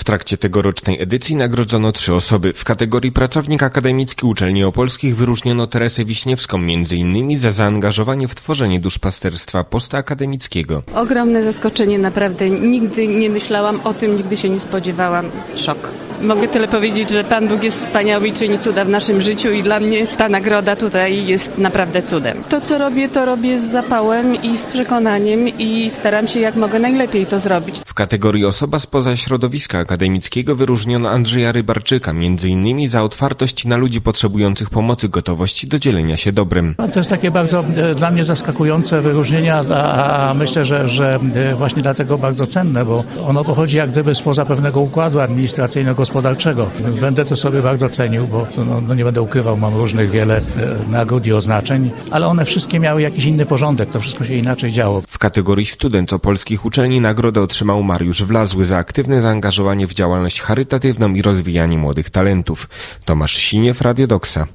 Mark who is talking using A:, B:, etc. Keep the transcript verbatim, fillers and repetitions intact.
A: trakcie tegorocznej edycji nagrodzono trzy osoby. W kategorii pracownik akademicki Uczelni Opolskich wyróżniono Teresę Wiśniewską, między innymi za zaangażowanie w tworzenie duszpasterstwa postaakademickiego.
B: Ogromne zaskoczenie, naprawdę. Nigdy nie myślałam o tym, nigdy się nie spodziewałam. Szok. Mogę tyle powiedzieć, że Pan Bóg jest wspaniały i czyni cuda w naszym życiu i dla mnie ta nagroda tutaj jest naprawdę cudem. To, co robię, to robię z zapałem i z przekonaniem i staram się jak mogę najlepiej to zrobić.
A: W kategorii osoba spoza środowiska akademickiego wyróżniono Andrzeja Rybarczyka, między innymi za otwartość na ludzi potrzebujących pomocy, gotowość do dzielenia się dobrem.
C: To jest takie bardzo e, dla mnie zaskakujące wyróżnienie, a, a myślę, że, że właśnie dlatego bardzo cenne, bo ono pochodzi jak gdyby spoza pewnego układu administracyjnego, gospodarczego. Będę to sobie bardzo cenił, bo no, no nie będę ukrywał, mam różnych wiele e, nagród i oznaczeń, ale one wszystkie miały jakiś inny porządek, to wszystko się inaczej działo.
A: W kategorii student opolskich uczelni nagrodę otrzymał Mariusz Wlazły za aktywne zaangażowanie w działalność charytatywną i rozwijanie młodych talentów. Tomasz Siniew, Radio Doksa.